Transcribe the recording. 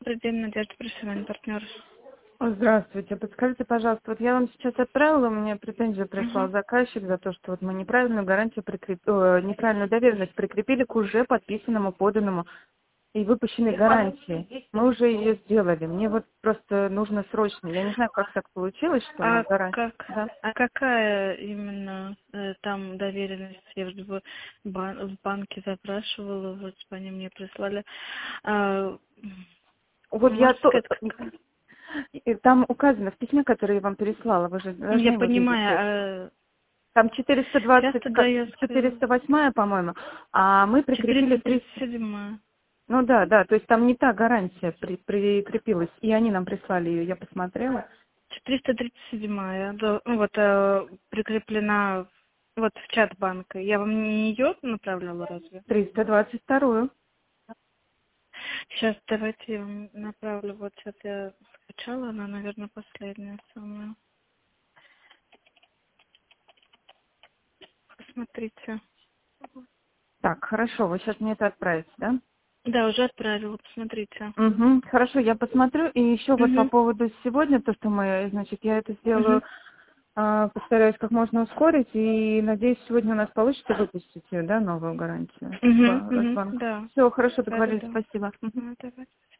Добрый день, Надежда Присылань, партнер. Здравствуйте. Подскажите, пожалуйста, вот я вам сейчас отправила, мне претензию прислал Угу. заказчик за то, что вот мы неправильную гарантию неправильную доверенность прикрепили к уже подписанному, поданному и выпущенной гарантии. Мы уже ее сделали. Мне вот просто нужно срочно. Я не знаю, как так получилось, что мы А гарантию. как, Да. а какая именно там доверенность? Я вроде бы в банке запрашивала, вот они мне прислали. А, Вот я можете сказать, какая? там указано в письме, которое я вам переслала, вы же должны Я его видеть. понимаю, Там сейчас 420, тогда я скажу. 408, по-моему, а мы прикрепили 300. 437. Ну да, да, то есть там не та гарантия прикрепилась, и они нам прислали ее, я посмотрела. 437. Да, ну вот прикреплена вот в чат банка. Я вам не ее направляла разве? 322. Сейчас давайте я вам направлю. Вот сейчас я скачала, она, наверное, последняя самая. Посмотрите. Так, хорошо, вы сейчас мне это отправите, да? Да, уже отправила, посмотрите. Угу, хорошо, я посмотрю. И еще вот по Угу. поводу сегодня, то, что мы, значит, я это сделаю, Угу. постараюсь как можно ускорить, и надеюсь, сегодня у нас получится выпустить ее, да, новую гарантию Угу. в Угу. Росбанк. Да. Все, хорошо, Да, да, договорились, да. спасибо. Мгм. Ну, давайте.